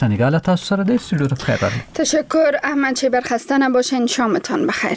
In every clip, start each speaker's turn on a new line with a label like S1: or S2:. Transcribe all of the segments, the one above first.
S1: شنگال تاسو سره د استودیو ته بخیر راغلی.
S2: تشکر احمد، چه برخسته نباشین. شامتان بخیر.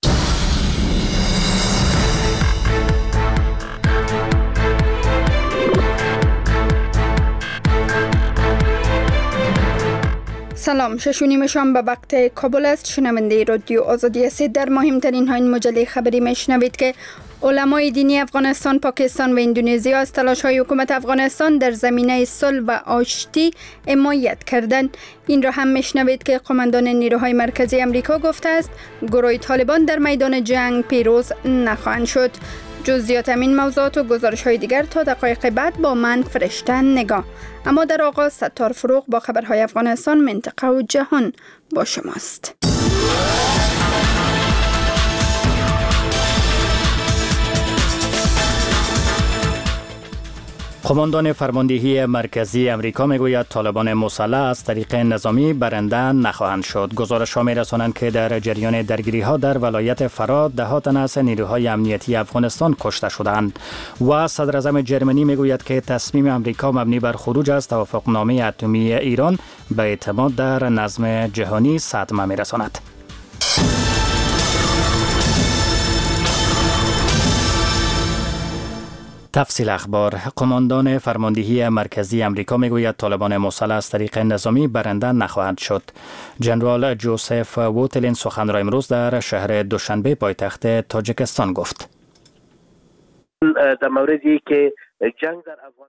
S2: سلام، 6:30 شام به وقت کابل است. شنونده رادیو آزادی هستید. در مهمترین ها این مجله خبری میشنوید که علمای دینی افغانستان، پاکستان و اندونزیا از تلاش‌های حکومت افغانستان در زمینه صلح و آشتی حمایت کردند. این را هم میشنوید که قماندان نیروهای مرکزی امریکا گفته است گروه طالبان در میدان جنگ پیروز نخواهند شد. جزئیات این موضوعات و گزارش‌های دیگر تا دقایق بعد با من فرشته نگاه. اما در آغاز ستار فروغ با خبرهای افغانستان، منطقه و جهان با شماست.
S3: قماندان فرماندهی مرکزی امریکا میگوید طالبان مسلح از طریق نظامی برنده نخواهند شد. گزارش‌ها می‌رسانند که در جریان درگیری‌ها در ولایت فرات ده‌ها تن از نیروهای امنیتی افغانستان کشته شدند و صدر اعظم جرمنی میگوید که تصمیم امریکا مبنی بر خروج از توافقنامه اتمی ایران به اعتماد در نظم جهانی صدمه می‌رساند. تفصیل اخبار. قماندان فرماندهی مرکزی امریکا میگوید طالبان مسلح از طریق نظامی برنده نخواهند شد. جنرال جوزف ووتلین سخن را امروز در شهر دوشنبه پایتخت تاجیکستان گفت.
S4: در موردی که جنگ در افغانستان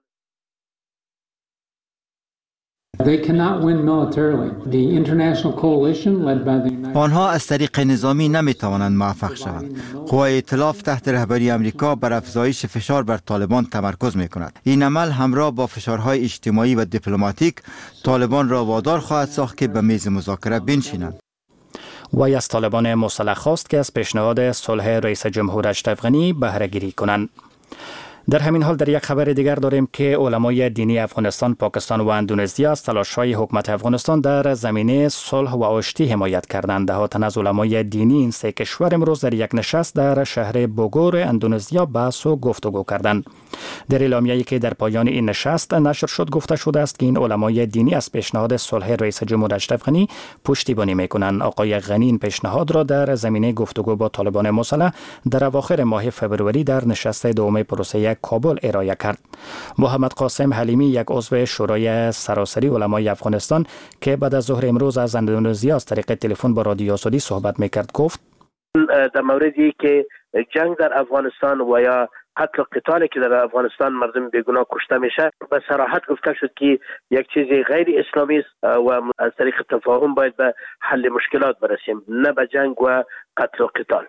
S5: آنها از طریق نظامی نمیتوانند موفق شوند. قوای ائتلاف تحت رهبری امریکا بر افزایش فشار بر طالبان تمرکز میکند. این عمل همراه با فشارهای اجتماعی و دیپلماتیک طالبان را وادار خواهد ساخت که به میز مذاکره بنشینند.
S3: وی از طالبان مسلح خواست که از پیشنهاد صلح رئیس جمهور اشرف غنی بهره گیری کنند. در همین حال در یک خبر دیگر داریم که علمای دینی افغانستان، پاکستان و اندونزیا از تلاش‌های حکومت افغانستان در زمینه صلح و آشتی حمایت کردند. ده‌ها تن از علمای دینی این سه کشور امروز در یک نشست در شهر بوگور اندونزیا بحث و گفتگو کردند. در اعلامیه‌ای که در پایان این نشست نشر شد گفته شده است که این علمای دینی از پیشنهاد صلح رئیس جمهور اشرف غنی پشتیبانی می‌کنند. آقای غنی این پیشنهاد را در زمینه گفتگو با طالبان مسلح در اواخر ماه فوریه در نشست دوم پروسه کابل ارائه کرد. محمد قاسم حلیمی، یک عضو شورای سراسری علمای افغانستان که بعد از ظهر امروز از اندونزیا از طریق تلفن با رادیو آزادی صحبت میکرد، گفت
S4: در موردی که جنگ در افغانستان و یا قتل و قتالی که در افغانستان مردم بیگناه کشته میشه به صراحت گفته شد که یک چیز غیر اسلامی است و از طریق تفاهم باید به حل مشکلات برسیم، نه به جنگ و قتل و قتال.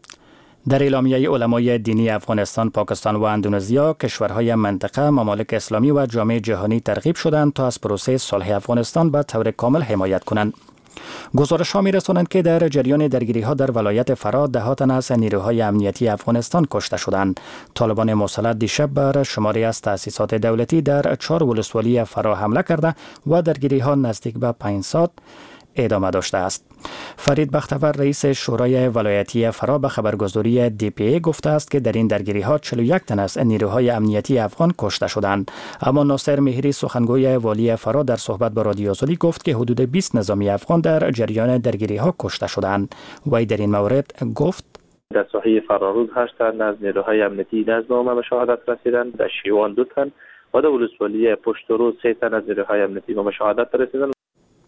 S3: در اعلامیه علمای دینی افغانستان، پاکستان و اندونزیا، کشورهای منطقه، ممالک اسلامی و جامعه جهانی ترغیب شدند تا از پروسه صلح افغانستان به طور کامل حمایت کنند. گزارش‌ها می‌رسانند که در جریان درگیری‌ها در ولایت فرات ده‌ها تن از نیروهای امنیتی افغانستان کشته شدند. طالبان مسلح دیشب بر شماری از تأسیسات دولتی در 4 ولسوالی فرا حمله کرده و درگیری‌ها نزدیک به 5 ساعت ادامه داشته است. فرید بختور، رئیس شورای ولایتی فرا، به خبرگزاری DPA گفته است که در این درگیری‌ها 41 تن از نیروهای امنیتی افغان کشته شدند. اما ناصر مهری، سخنگوی والی فرا، در صحبت با رادیو آزادی گفت که حدود 20 نظامی افغان در جریان درگیری‌ها کشته شدند. وی در این مورد گفت
S6: در ساحه فرارود 8 تن از نیروهای امنیتی نظام به شهادت رسیدند، در شیوان 2 تن و در ولسوالی پشت رو 3 تن از نیروهای امنیتی به شهادت رسیدند.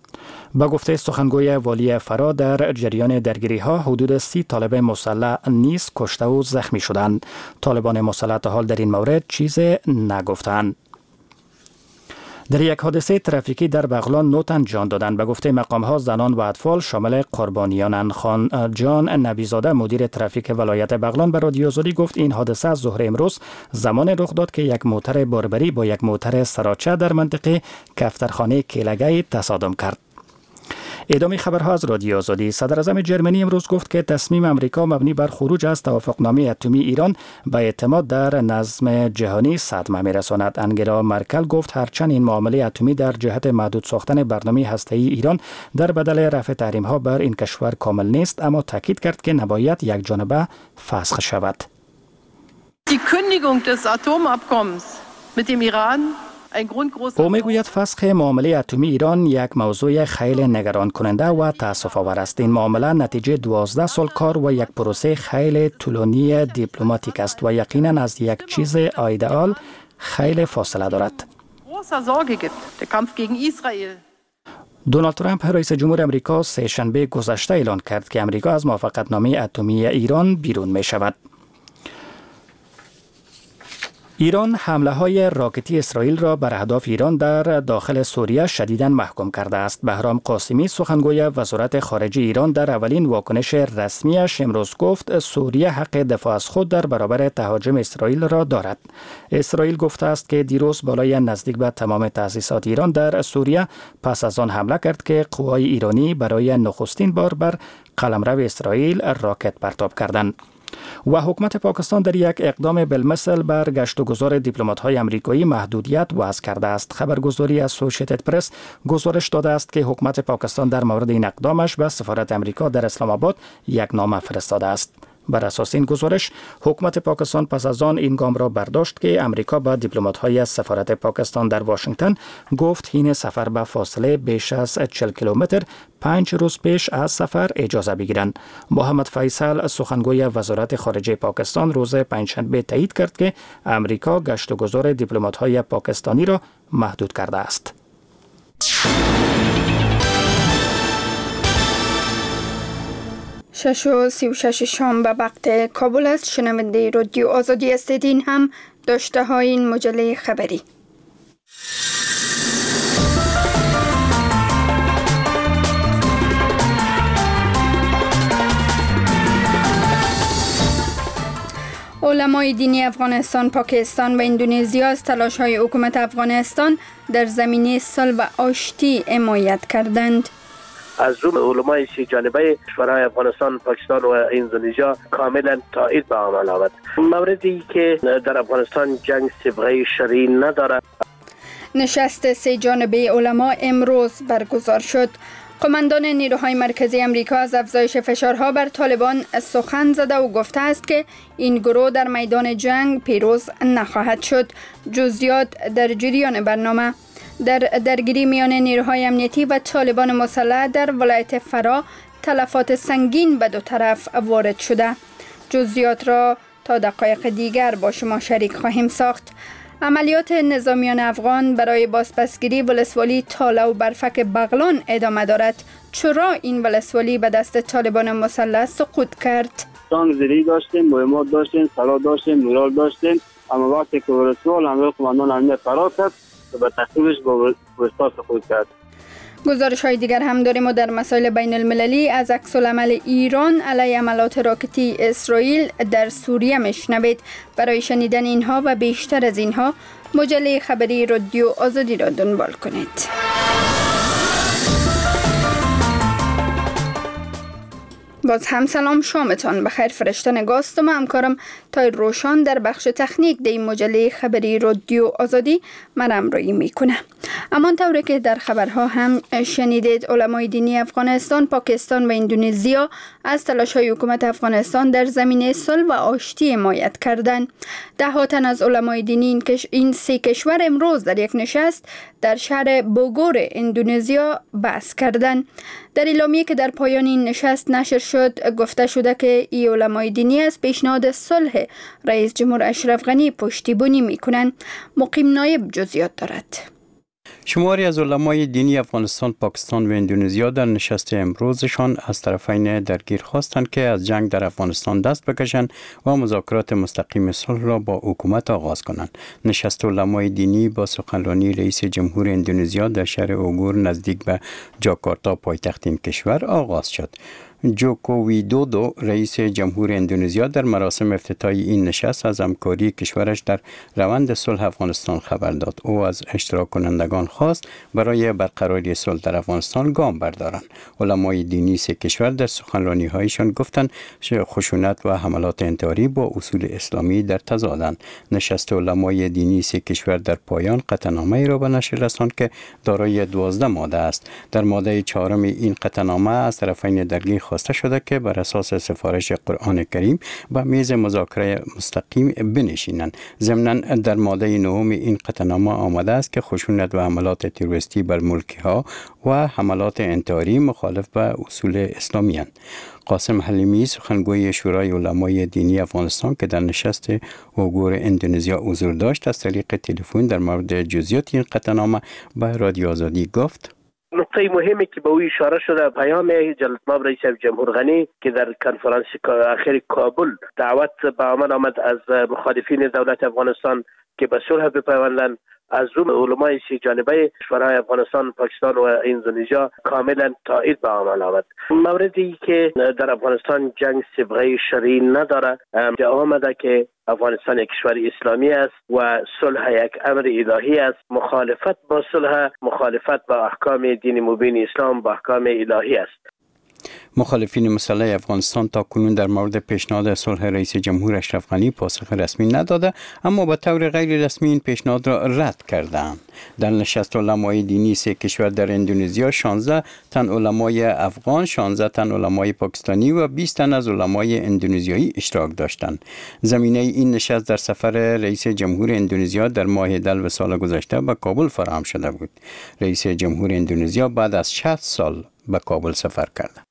S3: با گفته سخنگوی والی فرا، در جریان درگیری‌ها حدود 30 طالب مسلح نیز کشته و زخمی شدند. طالبان مسلح تا حال در این مورد چیز نگفتند. در یک حادثه ترافیکی در بغلان 9 تن جان دادند. به گفته مقام‌ها زنان و اطفال شامل قربانیانند. خان جان نبیزاده، مدیر ترافیک ولایت بغلان، به رادیو آزادی گفت این حادثه از ظهر امروز زمان رخ داد که یک موتر باربری با یک موتر سراچه در منطقه کفترخانه کیلگی تصادم کرد. ادامه خبرها از رادیو آزادی. صدر اعظم جرمنی امروز گفت که تصمیم امریکا مبنی بر خروج از توافقنامه اتمی ایران به اعتماد در نظم جهانی صدمه می‌رساند. انگلا مرکل گفت هرچند این معامله اتمی در جهت محدود ساختن برنامه هسته‌ای ایران در بدل رفع تحریم‌ها بر این کشور کامل نیست، اما تاکید کرد که نباید یک جانبه فسخ شود.
S7: Die Kündigung des Atomabkommens mit dem Iran
S3: او میگوید فسخ معامله اتمی ایران یک موضوع خیلی نگران کننده و تأسف آور است. این معامله نتیجه 12 سال کار و یک پروسه خیلی طولانی دیپلماتیک است و یقینا از یک چیز ایدئال خیلی فاصله دارد. دونالد ترامپ رئیس جمهور امریکا سه شنبه گذشته اعلان کرد که امریکا از موافقتنامه اتمی ایران بیرون می شود. ایران حمله های راکتی اسرائیل را بر اهداف ایران در داخل سوریه شدیداً محکوم کرده است. بهرام قاسمی سخنگوی وزارت خارجه ایران در اولین واکنش رسمیش امروز گفت سوریه حق دفاع از خود در برابر تهاجم اسرائیل را دارد. اسرائیل گفته است که دیروز بالای نزدیک به تمام تأسیسات ایران در سوریه پس از آن حمله کرد که قوای ایرانی برای نخستین بار بر قلمرو اسرائیل راکت پرتاب کردند. و حکومت پاکستان در یک اقدام بالمثل بر گشت و گذار دیپلمات‌های آمریکایی محدودیت وضع کرده است. خبرگزاری اسوسییتد پرس گزارش داده است که حکومت پاکستان در مورد این اقدامش به سفارت آمریکا در اسلام آباد یک نامه فرستاده است. بر اساس این گزارش حکومت پاکستان پس از آن این گام را برداشت که امریکا با دیپلمات‌های سفارت پاکستان در واشنگتن گفت این سفر به فاصله بیش از 40 کیلومتر 5 روز پیش از سفر اجازه بگیرند. محمد فیصل سخنگوی وزارت خارجه پاکستان روز پنجشنبه تایید کرد که امریکا گشت و گذار دیپلمات‌های پاکستانی را محدود کرده است.
S2: 6:36 شام به وقت کابل است. شنونده رادیو آزادی هستید. این هم داشته های این مجله خبری. علمای دینی افغانستان، پاکستان و اندونزیا از تلاش‌های حکومت افغانستان در زمینه صلح و آشتی حمایت کردند.
S4: از روی علمای سی جانبه کشورهای افغانستان، پاکستان و اندونزیا کاملا تایید به عمل آورد. موردی که در افغانستان جنگ صبغه شرعی ندارد.
S2: نشست سه جانبه علما امروز برگزار شد. قماندان نیروهای مرکزی امریکا از افزایش فشارها بر طالبان سخن زده و گفته است که این گروه در میدان جنگ پیروز نخواهد شد. جزئیات در جریان برنامه. در درگیری میان نیروهای امنیتی و طالبان مسلح در ولایت فرا تلفات سنگین به دو طرف وارد شده. جزئیات را تا دقایق دیگر با شما شریک خواهیم ساخت. عملیات نظامیان افغان برای بازپسگیری ولسوالی تاله و برفک بغلان ادامه دارد. چرا این ولسوالی به دست طالبان مسلح سقوط کرد؟
S7: تانگزری داشتیم، مهمات داشتیم، سلا داشتیم، نورال داشتیم، اما وقتی که ولسوال همراه قماندان امنیت فرار کرد و به تخریبش با وستا سقوط کرد.
S2: گزارش های دیگر هم داریم و در مسائل بین المللی از عکس‌العمل ایران علیه حملات راکتی اسرائیل در سوریه میشنوید. برای شنیدن اینها و بیشتر از اینها مجله خبری رادیو آزادی را دنبال کنید. باز هم سلام، شامتان بخیر. فرشته نگاست و من همکارم تای روشان در بخش تکنیک در این مجله خبری رادیو آزادی من همراهی میکنه. اما طوری که در خبرها هم شنیدید، علمای دینی افغانستان، پاکستان و اندونزیا از تلاش‌های حکومت افغانستان در زمینه صلح و آشتی حمایت کردند. ده ها تن از علمای دینی این سه کشور امروز در یک نشست در شهر بوگور اندونزیا بحث کردند. در اعلامیه که در پایان این نشست نشر شد گفته شده که این علمای دینی از پیشنهاد صلح رئیس جمهور اشرف غنی پشتیبانی میکنند. مقیم نایب جزئیات دارد.
S8: شماری از علمای دینی افغانستان، پاکستان و اندونزیا در نشست امروزشان از طرفین درگیر خواستند که از جنگ در افغانستان دست بکشند و مذاکرات مستقیم صلح را با حکومت آغاز کنند. نشست علمای دینی با سخنرانی رئیس جمهور اندونزیا در شهر اوگور نزدیک به جاکارتا پایتخت این کشور آغاز شد. جوکو ویدودو رئیس جمهور اندونزیا در مراسم افتتاحی این نشست از همکاری کشورش در روند صلح افغانستان خبر داد. او از اشتراک کنندگان خواست برای برقراری صلح در افغانستان گام بردارند. علمای دینی سه کشور در سخنرانی‌هایشان گفتند خشونت و حملات انتحاری با اصول اسلامی در تضادند. نشست علمای دینی سه کشور در پایان قطعنامه‌ای را به نشر رساند که دارای 12 ماده است. در ماده 4 این قطعنامه از طرفین درگیر خواسته خواسته شده که بر اساس سفارش قرآن کریم به میز مذاکره مستقیم بنشینند. ضمناً در ماده 9 این قطعنامه آمده است که خشونت و حملات تروریستی بر ملکی‌ها و حملات انتحاری مخالف به اصول اسلامی اند. قاسم حلیمی سخنگوی شورای علمای دینی افغانستان که در نشست اوگور اندونزیا حضور داشت از طریق تلفن در مورد جزئیات این قطعنامه به رادیو آزادی گفت:
S4: نقطه مهمی که به او اشاره شده پیام جلالتمآب رئیس جمهور غنی که در کنفرانس اخیر کابل دعوت به عمل آمد از مخالفین دولت افغانستان که به صلح بپیوندند، از علمای سی جانبه کشورهای افغانستان، پاکستان و اندونزیا کاملا تایید به عمل آمد. موردی که در افغانستان جنگ صبغه شرعی نداره، آمده که افغانستان یک کشور اسلامی است و صلح یک امر الهی است. مخالفت با صلح، مخالفت با احکام دین مبین اسلام، با احکام الهی است.
S8: مخالفین مسلح افغانستان تا کنون در مورد پیشنهاد صلح رئیس جمهور اشرف غنی پاسخ رسمی نداده، اما به طور غیر رسمی این پیشنهاد را رد کردند. در نشست علمای دینی سه کشور در اندونزیا 16 تن علمای افغان، 16 تن علمای پاکستانی و 20 تن از علمای اندونزیایی اشتراک داشتند. زمینه این نشست در سفر رئیس جمهور اندونزیا در ماه دلو سال گذشته به کابل فراهم شده بود. رئیس جمهور اندونزیا بعد از 60 سال به کابل سفر کرد.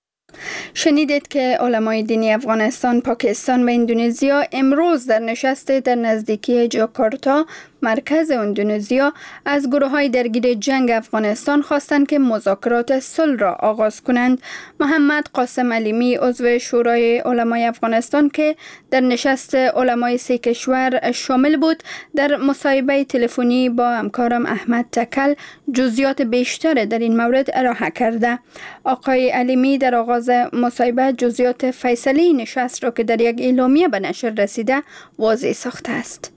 S2: شنیدید که علمای دینی افغانستان، پاکستان و اندونزیا امروز در نشست در نزدیکی جاکارتا مرکز اندونزیا از گروه‌های درگیر جنگ افغانستان خواستند که مذاکرات صلح را آغاز کنند. محمد قاسم علیمی عضو شورای علمای افغانستان که در نشست علمای سه کشور شامل بود، در مصاحبه تلفنی با همکارم احمد تکل جزئیات بیشتر در این مورد ارائه کرده. آقای علیمی در آغاز مصاحبه جزئیات فیصله نشست را که در یک اعلامیه به نشر رسیده واضح ساخته است.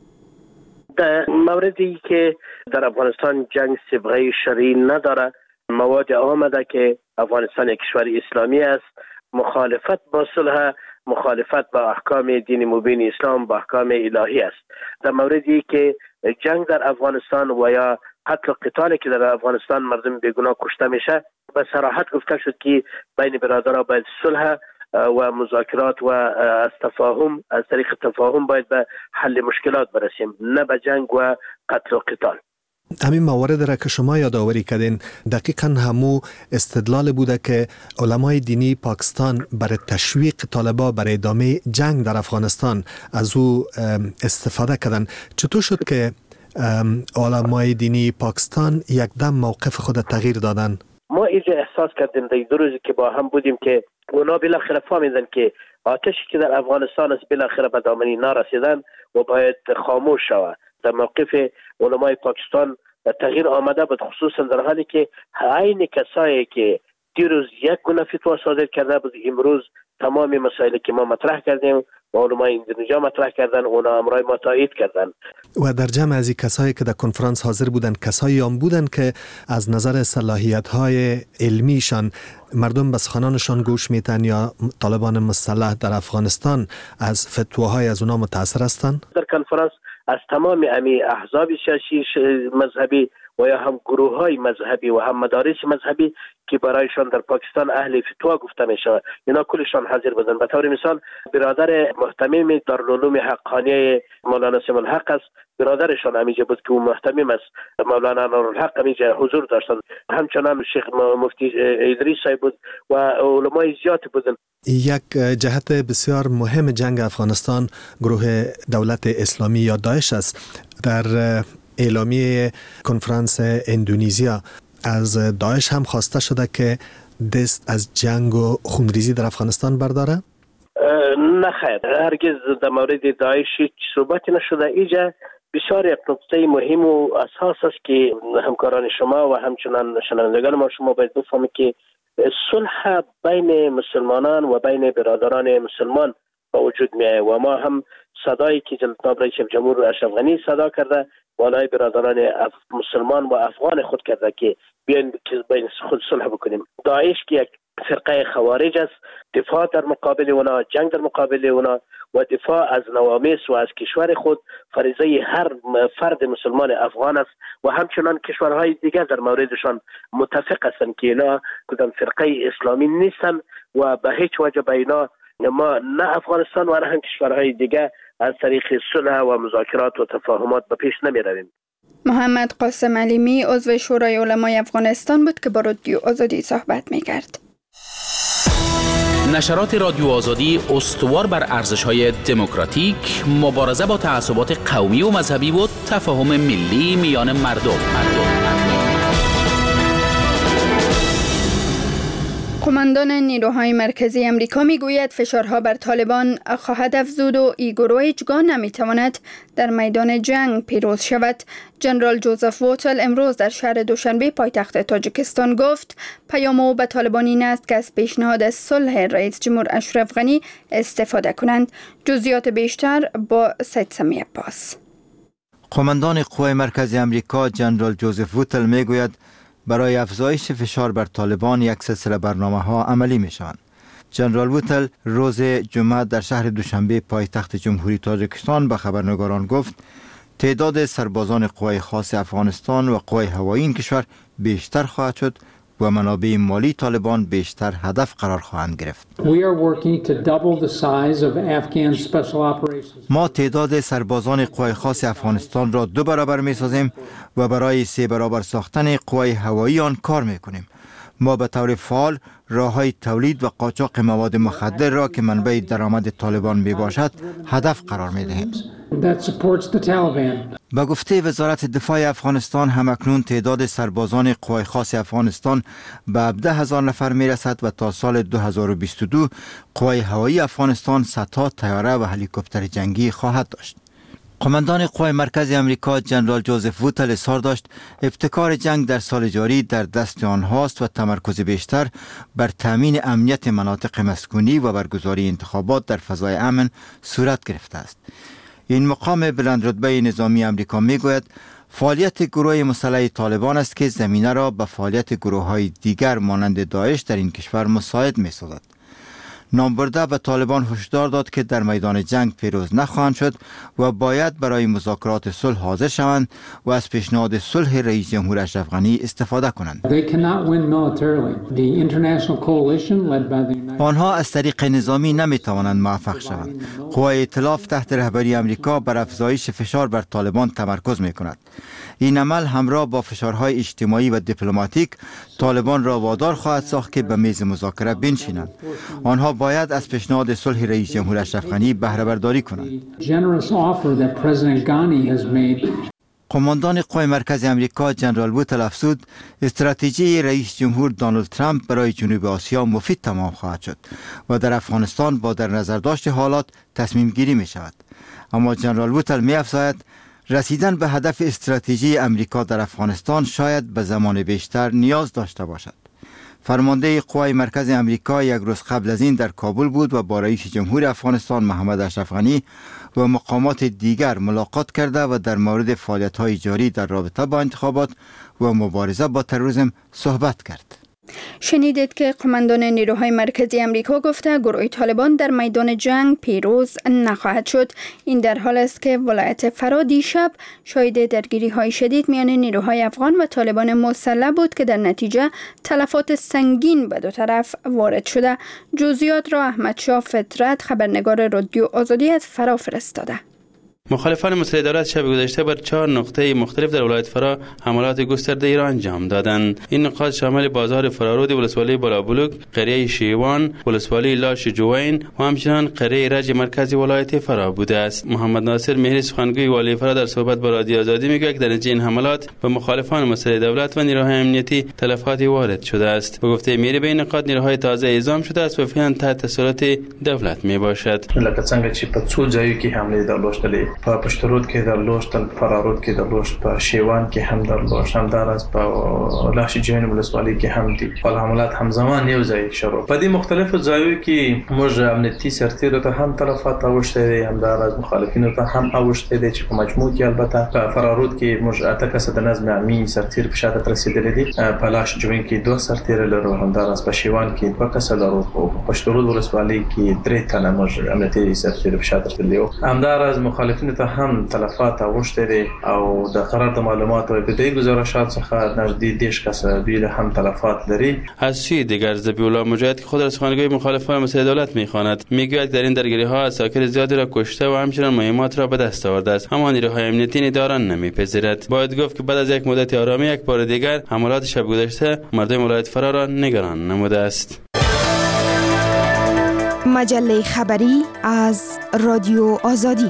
S4: در موردی که در افغانستان جنگ صبغه شرعی نداره، مواد آمده که افغانستان یک کشور اسلامی است، مخالفت با صلح، مخالفت با احکام دین مبین اسلام، با احکام الهی است. در موردی که جنگ در افغانستان و یا قتل و قتالی که در افغانستان مردم بیگناه کشته میشه، به صراحت گفته شد که بین برادرها باید صلح و مذاکرات و از تفاهم، از طریق تفاهم باید به حل مشکلات برسیم، نه به جنگ و قتل و قتال.
S9: همین موارد را که شما یادآوری کردین دقیقاً همو استدلال بوده که علمای دینی پاکستان برای تشویق طالبا برای ادامه جنگ در افغانستان از او استفاده کردن. چطور شد که علمای دینی پاکستان یک دم موقف خود تغییر دادن؟
S4: ما اینجا احساس کردیم در دو روزی که با هم بودیم که اونا بالاخره فهمیدن که آتشی که در افغانستان است بالاخره به دامنی نرسیدن و باید خاموش شود. در موقف علمای پاکستان تغییر آمده بود، خصوصا در حالی که عین کسایی که دیروز یک گونه فتوا صادر کرده بود، امروز تمام مسائلی که ما مطرح کردیم و علمای اندونزیا مطرح کردن، اونا امرای ما تایید کردن.
S9: و در جمع از کسایی که در کنفرانس حاضر بودن کسایی هم بودن که از نظر صلاحیت‌های علمیشان مردم به سخنانشان گوش میتن یا طالبان مسلح در افغانستان از فتواهای از اونا متاثر هستند؟
S4: در کنفرانس از تمام احزاب سیاسی مذهبی و یا هم گروه های مذهبی و هم مدارس مذهبی که برایشان در پاکستان اهل فتوا گفته می شود، اینا کلشان حاضر بودند. به طور مثال برادر محتمم دارالعلوم حقانیه مولانا سیمون حق است، برادرشان همیشه بود که او محتمم است، مولانا نورالحق همیشه حضور داشتند. همچنان شیخ مفتی ادریس صاحب بود و علمای زیاد بودند.
S9: یک جهت بسیار مهم جنگ افغانستان گروه دولت اسلامی یا داعش است. در اعلامیه کنفرانس اندونزیا از داعش هم خواسته شده که دست از جنگ و خونریزی در افغانستان برداره؟
S4: نه خیر، هرگز در مورد داعش هیچ صحبتی نشده. اینجا بسیار یک نکته مهم و اساس است که همکاران شما و همچنان شنوندگان ما شما باید بفهمید که صلح بین مسلمانان و بین برادران مسلمان به وجود میاد و ما هم صدایی که جناب رئیس جمهور اشرف غنی صدا کرده والای برادران مسلمان و افغان خود کرده که بیاین که بین خود صلح بکنیم. داعش که یک فرقه خوارج است. دفاع در مقابل اونا، جنگ در مقابل اونا و دفاع از نوامس و از کشور خود فریضه هر فرد مسلمان افغان است و همچنان کشورهای دیگر در موردشان متفق هستند که اینا کدام فرقه اسلامی نیستن و به هیچ وجه به اینا ما نه افغانستان و نه هم کشورهای دیگر از طریق صلح و مذاکرات و تفاهمات به پیش نمی رویم.
S2: محمد قاسم علیمی عضو شورای علمای افغانستان بود که با رادیو آزادی صحبت می‌کرد.
S10: نشرات رادیو آزادی استوار بر ارزش‌های دموکراتیک، مبارزه با تعصبات قومی و مذهبی و تفاهم ملی میان مردم.
S2: قماندان نیروهای مرکزی امریکا میگوید فشارها بر طالبان خواهد افزود و این گروه هیچگاه نمیتواند در میدان جنگ پیروز شود. جنرال جوزف ووتل امروز در شهر دوشنبه پایتخت تاجیکستان گفت پیام او به طالبان این است که از پیشنهاد صلح رئیس جمهور اشرف غنی استفاده کنند. جزئیات بیشتر با سید سمی عباس.
S5: قماندان قوای مرکزی امریکا جنرال جوزف ووتل میگوید برای افزایش فشار بر طالبان یک سلسله برنامه‌ها عملی می‌شوند. جنرال ووتل روز جمعه در شهر دوشنبه پایتخت جمهوری تاجیکستان به خبرنگاران گفت تعداد سربازان قوای خاص افغانستان و قوای هوایی این کشور بیشتر خواهد شد و منابع مالی طالبان بیشتر هدف قرار خواهند گرفت. ما تعداد سربازان قوای خاص افغانستان را 2 برابر می سازیم و برای 3 برابر ساختن قوای هوایی آن کار می کنیم. ما به طور فعال راه‌های تولید و قاچاق مواد مخدر را که منبع درآمد طالبان می باشد هدف قرار می دهیم. به گفته وزارت دفاع افغانستان همکنون تعداد سربازان قوای خاص افغانستان به 17,000 نفر می رسد و تا سال 2022 قوای هوایی افغانستان 100 تا طیاره و هلیکوپتر جنگی خواهد داشت. قماندان قوای مرکزی امریکا جنرال جوزف ووتل اظهار داشت ابتکار جنگ در سال جاری در دست آنهاست و تمرکز بیشتر بر تامین امنیت مناطق مسکونی و برگزاری انتخابات در فضای امن صورت گرفته است. این مقام بلندرتبه نظامی امریکا میگوید فعالیت گروه مسلح طالبان است که زمینه را به فعالیت گروه‌های دیگر مانند داعش در این کشور مساعد می‌سازد. نامبرده به طالبان هشدار داد که در میدان جنگ پیروز نخواهند شد و باید برای مذاکرات صلح حاضر شوند و از پیشنهاد صلح رئیس جمهور اشرف غنی استفاده کنند. آنها از طریق نظامی نمیتوانند موفق شوند. قوای ائتلاف تحت رهبری امریکا بر افزایش فشار بر طالبان تمرکز میکند. این عمل همراه با فشارهای اجتماعی و دیپلماتیک طالبان را وادار خواهد ساخت که به میز مذاکره بنشینند. آنها باید از پیشنهاد صلح رئیس جمهور اشرف غنی بهره برداری کنند. قماندان قوای مرکزی امریکا جنرال ووتل افزود استراتژی رئیس جمهور دونالد ترامپ برای جنوب آسیا مفید تمام خواهد شد و در افغانستان با در نظر داشت حالات تصمیم گیری می شود. اما جنرال ووتل می افزاید رسیدن به هدف استراتژی امریکا در افغانستان شاید به زمان بیشتر نیاز داشته باشد. فرمانده قوای مرکزی امریکا یک روز قبل از این در کابل بود و با رئیس جمهور افغانستان محمد اشرف غنی و مقامات دیگر ملاقات کرده و در مورد فعالیت‌های جاری در رابطه با انتخابات و مبارزه با تروریسم صحبت کرد.
S2: شنیدید که قماندان نیروهای مرکزی امریکا گفته گروه طالبان در میدان جنگ پیروز نخواهد شد. این در حال است که ولایت فرا دیشب شاهد درگیری‌های شدید میان نیروهای افغان و طالبان مسلح بود که در نتیجه تلفات سنگین به 2 طرف وارد شده. جزئیات را احمد شاه فطرت خبرنگار رادیو آزادی از فرا فرستاده.
S11: مخالفان مسلح دولت شب گذشته بر 4 نقطه مختلف در ولایت فرا حملات گسترده را انجام دادند. این نقاط شامل بازار فرارود، ولسوالی بالابلوک، قریه شیوان، ولسوالی لاش جوین و همچنین قریه رج مرکزی ولایت فرا بوده است. محمد ناصر مهری سخنگوی والی فرا در صحبت با رادیو آزادی میگوید که در نتیجه این حملات به مخالفان مسلح دولت و نیروهای امنیتی تلفاتی وارد شده است. به گفته مهری به این نقاط نیروهای تازه اعزام شده است و فعلا تحت تسلط دولت می باشد.
S12: لکه څنګه چې په څو ځایو کې حمله داشتلې
S6: په پشترود کې درلوشت، فرارود کې درلوشت، په شیوان کې هم درلوشت، همداراز په لاش جوین ولسوالۍ کې هم دي. حملات همزمان یو ځای شروع. په دې مختلفو ځایونو کې موږ امنیتي سرتیرو ته هم تلفات اوښتي دي، همداراز مخالفینو ته هم اوښتي دي چې په مجموع کې البته په فرارود کې موږ 8 کسه د نظم عامي سرتیر په شهادت رسیدلي دي. په لاش جوین کې 2 سرتیر لرو، همداراز په شیوان کې 2 کسه لرو، او په پشترود ولسوالۍ کې 3 تنه موږ امنیتي سرتیر په شهادت رسیدلي دي. همداراز مخالفینو ته هم تلفات اوښتي دي او د قرار د معلوماتو په دې گزارشات څخه نزدیک 10 کسه دوی هم تلفات داری.
S11: از سوی دیگر ذبیح الله مجاهد که خود را سخنگوی مخالفان مسئله دولت میخواند، میگوید در این درگیری ها عساکر زیادی را کشته و همچنان مهمات را به دست آورده است، اما نیروهای امنیتی نداران نمیپذیرد. باید گفت که بعد از یک مدت آرامی یک بار دیگر حملات شب گذشته مردم ولایت فرا را نگران نموده است.
S12: مجله خبری از رادیو آزادی.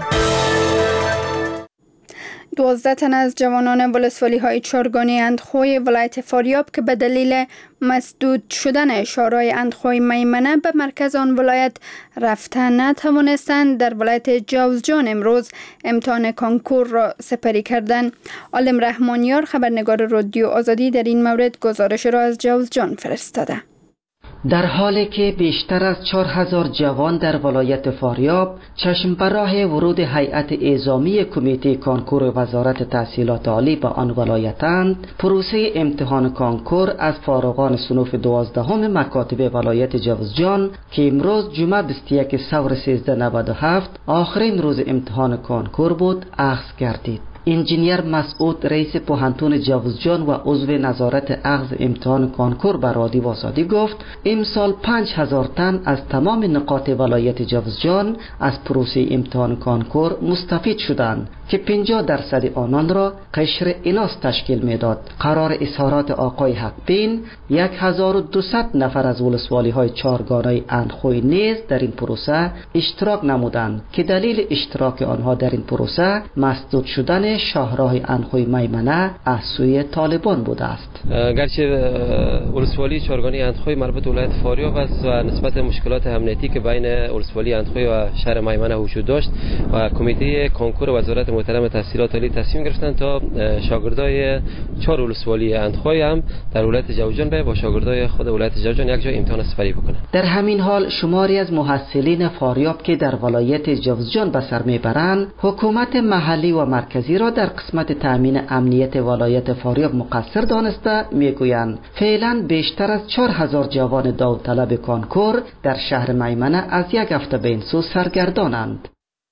S2: 12 تن از جوانان ولسوالی‌های چارگانی اندخوی ولایت فاریاب که به دلیل مسدود شدن شورای اندخوی میمنه به مرکز آن ولایت رفته نتوانستند، در ولایت جوزجان امروز امتحان کنکور را سپری کردند. عالم رحمانیار خبرنگار رادیو آزادی در این مورد گزارش را از جوزجان فرستاده.
S13: در حالی که بیشتر از 4000 جوان در ولایت فاریاب چشم به راه ورود هیئت اعزامی کمیته کنکور وزارت تحصیلات عالی به آن ولایتند، پروسه امتحان کنکور از فارغان صنوف 12 مکاتب ولایت جوزجان که امروز جمعه 21 ثور 1397 آخرین روز امتحان کنکور بود اخذ گردید. انجینیر مسعود رئیس پوهنتون جوزجان و عضو نظارت اخذ امتحان کنکور به رادیو آزادی گفت امسال 5000 تن از تمام نقاط ولایت جوزجان از پروسه امتحان کنکور مستفید شدند که 50% آنان را قشر ایناس تشکیل میداد. قرار اظهارات آقای حقبین 1200 نفر از ولسوالی های چارگانه اندخوی نیز در این پروسه اشتراک نمودند که دلیل اشتراک آنها در این پروسه مسدود شدن شاهراه اندخوی میمنه از سوی طالبان بوده است.
S14: گرچه ولسوالی چارگانه اندخوی مربوط ولایت فاریاب است و نسبت مشکلات امنیتی که بین ولسوالی اندخوی و شهر میمنه وجود داشت و کمیته کنکور وزارت محترم تحصیلات عالی تصمیم گرفتند تا شاگردای 4 ولسوالی اندخوی هم در ولایت جوزجان با شاگردای خود ولایت جوزجان یک جای امتحان سپری بکنند.
S13: در همین حال شماری از محصلین فاریاب که در ولایت جوزجان به سر میبرند حکومت محلی و مرکزی را در قسمت تامین امنیت ولایت فاریاب مقصر دانسته میگویند فعلا بیشتر از 4000 جوان داوطلب کنکور در شهر میمنه از یک هفته به این سو سرگردانند.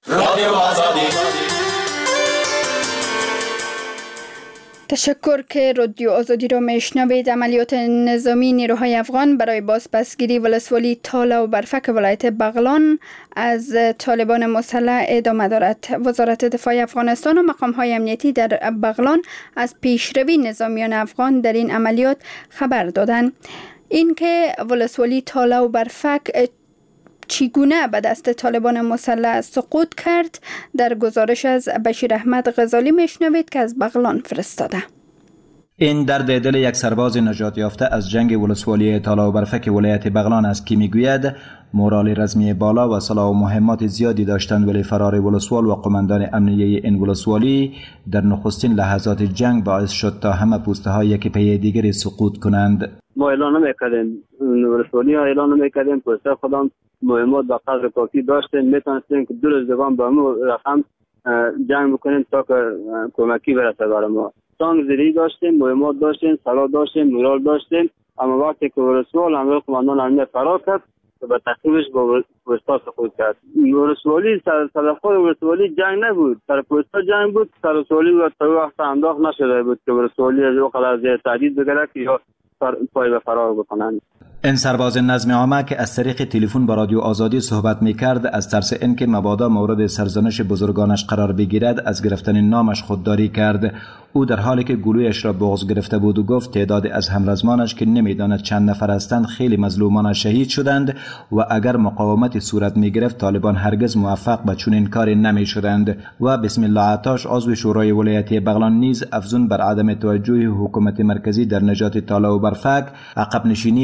S2: تشکر که رادیو آزادی را میشنوید. عملیات نظامی نیروهای افغان برای بازپسگیری ولسوالی تالا و برفک ولایت بغلان از طالبان مسلح ادامه دارد. وزارت دفاع افغانستان و مقام‌های امنیتی در بغلان از پیشروی نظامیان افغان در این عملیات خبر دادند. اینکه ولسوالی تالا و برفک چگونه به دست طالبان مسلح سقوط کرد در گزارش از بشیر احمد غزالی میشنوید که از بغلان فرستاده.
S15: این درد دل یک سرباز نجات یافته از جنگ ولسوالی تالا و برفک ولایت بغلان است که میگوید مورال رزمی بالا و سلاح و مهمات زیادی داشتند، ولی فرار ولسوال و قماندان امنیه این ولسوالی در نخستین لحظات جنگ باعث شد تا همه پوسته های یکی پی دیگری سقوط کنند.
S7: ما اعلان نمیکردیم، ولسوالی ها اعلان نمیکردیم، پوسته خودم مهمات با قدر کافی داشتیم، میتونستیم که 2 روز دوام با ما رقم جنگ بکنیم تا که کمکی برسه برای ما. تانک زیری داشتیم، مهمات داشتیم، سلاح داشتیم، مورال داشتیم، اما وقتی که ولسوال همراه قماندان امنیه فرار کرد به تخریبش با پوستا سقوط کرد. ولسوالی سر خود ولسوالی جنگ نبود، سر پوستا جنگ بود. سر ولسوالی تا وقت انداخت نشده بود که ولسوالی از وقت زیر تهدید بگیره که یا پای به فرار بکنند.
S15: این سرباز نظم عامه که از طریق تلفن با رادیو آزادی صحبت میکرد از ترس اینکه مبادا مورد سرزنش بزرگانش قرار بگیرد از گرفتن نامش خودداری کرد. او در حالی که گلویش را بغض گرفته بود و گفت تعداد از همرزمانش که نمیداند چند نفر هستند خیلی مظلومان شهید شدند و اگر مقاومت صورت میگرفت طالبان هرگز موفق به چنین کاری نمیشدند. و بسم الله عطاش عضو شورای ولایتی بغلان نیز افزون بر عدم توجه حکومت مرکزی در نجات تالا و برفک عقب نشینی به گفته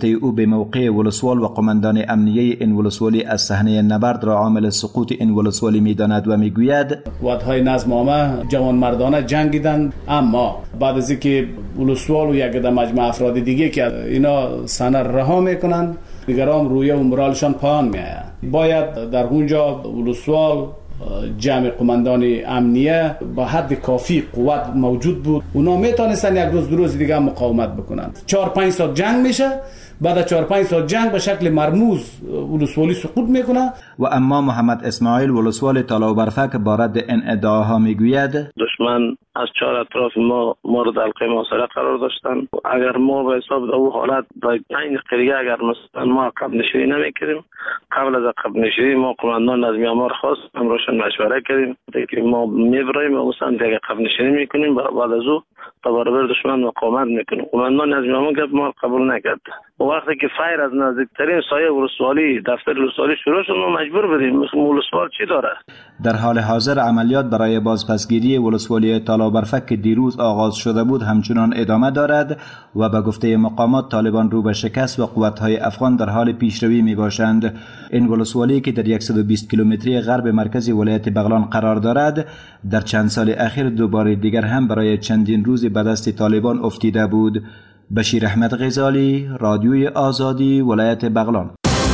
S15: گفته او به موقع ولسوال و قماندان امنیه این ولسوالی از صحنه نبرد را عامل سقوط این ولسوالی می‌داند و میگوید
S16: قوت‌های نظم عامه جوانمردانه جنگیدند، اما بعد از اینکه ولسوال و یک عده مجموعه افراد دیگه که اینا صحنه رها میکنند، دیگران رویه و مورالشان پایان میآید. باید در اونجا ولسوال جمع قماندان امنیه با حد کافی قوت موجود بود. اونا میتونستن یک روز دو روز دیگه مقاومت بکنند. 4-5 ساعت جنگ میشه، بعد 4-5 ساعت جنگ به شکل مرموز ولسوالی سقوط میکنه.
S15: و اما محمد اسماعیل ولسوال تالا و برفک با رد این ادعاها میگوید
S17: دشمن از 4 اطراف ما مورد حلقه محاصره قرار داشتن. اگر ما به حساب او حالت با 5 قریه اگر مثلا ما عقب نشینی نمیکردیم، قبل از عقب نشینی ما قماندان نظمی آمار خواست همراهشان مشوره کردیم که ما میبریم و مثلا دیگه عقب نشینی میکنیم، بعد از او تا برابر دشمن مقاومت میکنیم. قماندان نظمی آمار گفت ما قبول نکرد. و وقتی که فایر از نزدیکترین سایه ولسوالی دفتر ولسوالی شروع شد ما مجبور بدیم ولسوال چی داره.
S15: در حال حاضر عملیات برای بازپسگیری ولسوالی تالا و برفک که دیروز آغاز شده بود همچنان ادامه دارد و به گفته مقامات طالبان رو به شکست و قوت‌های افغان در حال پیشروی میباشند. این ولسوالی که در 120 کیلومتری غرب مرکز ولایت بغلان قرار دارد در چند سال اخیر دوباره دیگر هم برای چندین روز به دست طالبان افتیده بود. بشیر احمد غزالی، رادیوی آزادی، ولایت بغلان.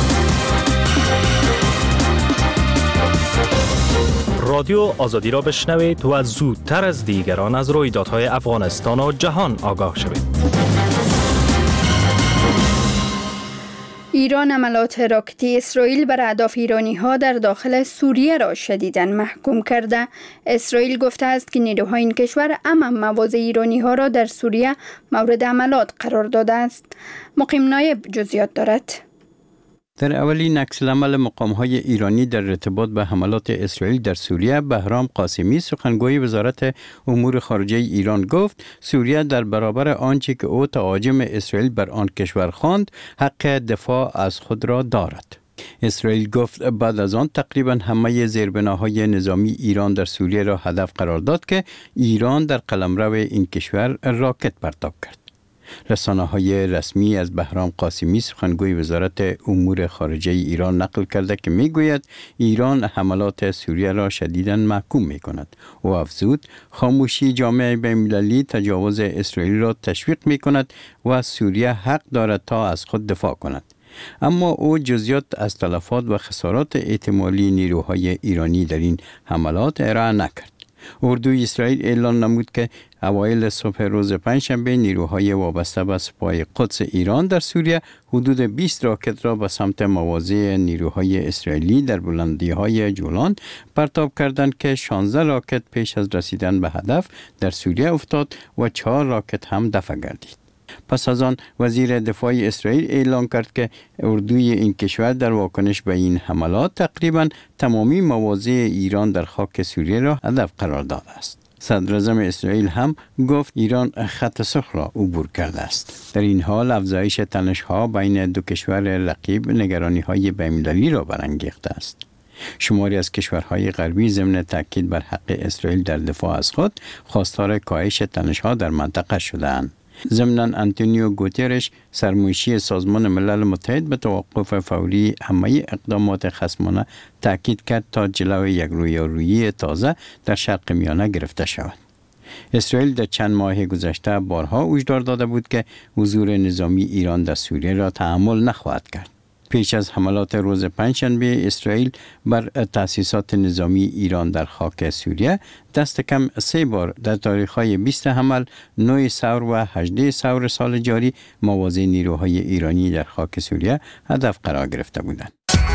S18: رادیو آزادی را بشنوید و زودتر از دیگران از رویدادهای افغانستان و جهان آگاه شوید.
S2: ایران عملات راکتی اسرائیل بر اهداف ایرانی ها در داخل سوریه را شدیداً محکوم کرده. اسرائیل گفته است که نیروهای این کشور عموم مواضع ایرانی ها را در سوریه مورد عملات قرار داده است. مقیم نایب جزئیات دارد.
S8: در اولین عکس‌العمل مقام‌های ایرانی در ارتباط به حملات اسرائیل در سوریه، بهرام قاسمی سخنگوی وزارت امور خارجه ایران گفت سوریه در برابر آنچه که او تهاجم اسرائیل بر آن کشور خواند حق دفاع از خود را دارد. اسرائیل گفت بعد از آن تقریبا همه زیربناهای نظامی ایران در سوریه را هدف قرار داد که ایران در قلمرو این کشور راکت پرتاب کرد. رسانه‌های رسمی از بهرام قاسمی سخنگوی وزارت امور خارجه ایران نقل کرده که میگوید ایران حملات سوریه را شدیداً محکوم میکند. او افزود خاموشی جامعه بین‌المللی تجاوز اسرائیل را تشویق میکند و سوریه حق دارد تا از خود دفاع کند. اما او جزئیات از تلفات و خسارات احتمالی نیروهای ایرانی در این حملات ارائه نکرد. اردوی اسرائیل اعلان نمود که اوایل صبح روز پنجشنبه نیروهای وابسته به سپاه قدس ایران در سوریه حدود 20 راکت را به سمت مواضع نیروهای اسرائیلی در بلندی‌های جولان پرتاب کردند که 16 راکت پیش از رسیدن به هدف در سوریه افتاد و 4 راکت هم دفع گردید. پس از آن وزیر دفاع اسرائیل اعلام کرد که اردوی این کشور در واکنش به این حملات تقریباً تمامی مواضع ایران در خاک سوریه را هدف قرار داده است. صدراعظم اسرائیل هم گفت ایران خط سرخ را عبور کرده است. در این حال افزایش تنش‌ها بین دو کشور رقیب نگرانی‌های بین‌المللی را برانگیخته است. شماری از کشورهای غربی ضمن تاکید بر حق اسرائیل در دفاع از خود خواستار کاهش تنش‌ها در منطقه شده‌اند. ضمناً آنتونیو گوترش سرمنشی سازمان ملل متحد به توقف فوری همه اقدامات خصمانه تاکید کرد تا جلوی یک رویارویی تازه در شرق میانه گرفته شود. اسرائیل در چند ماه گذشته بارها هشدار داده بود که حضور نظامی ایران در سوریه را تحمل نخواهد کرد. پیش از حملات روز پنجشنبه اسرائیل بر تأسیسات نظامی ایران در خاک سوریه دست کم 3 بار در تاریخ‌های 20 حمل 9 ثور و 18 ثور سال جاری مواضع نیروهای ایرانی در خاک سوریه هدف قرار گرفته بودند.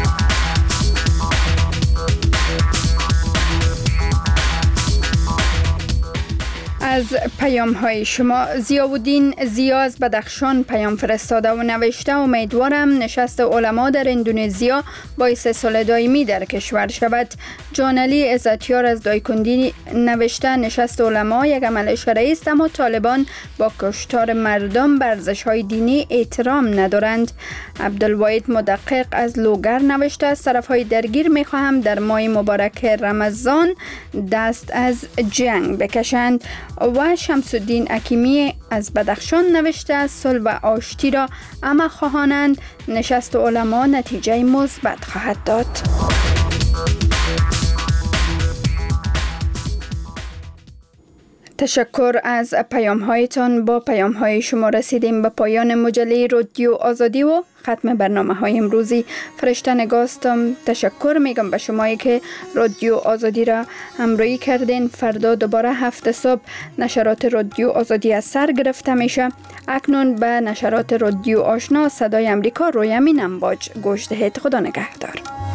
S2: از پیام های شما ضیاءالدین زیا از بدخشان پیام فرستاده و نوشته امیدوارم نشست علما در اندونزیا باعث صلح دائمی در کشور شود. جانعلی عزتیار از دایکندی نوشته نشست علما یک عمل شرعی است اما طالبان با کشتار مردم به ارزش های دینی احترام ندارند. عبدالواحد مدقق از لوگر نوشته از طرف های درگیر میخواهم در ماه مبارک رمضان دست از جنگ بکشند. و شمس الدین حکیمی از بدخشان نوشته است صلح و آشتی را عمل خواهانند، نشست علما نتیجه مثبت خواهد داد. تشکر از پیام هایتان. با پیام های شما رسیدیم به پایان مجله رادیو آزادی و ختم برنامه های امروزی. فرشته نگاستم. تشکر میگم به شمایی که رادیو آزادی را همراهی کردین. فردا دوباره 7 صبح نشرات رادیو آزادی از سر گرفته میشه. اکنون به نشرات رادیو آشنا صدای امریکا روی همین امواج گوش دهید. خدا نگهدار.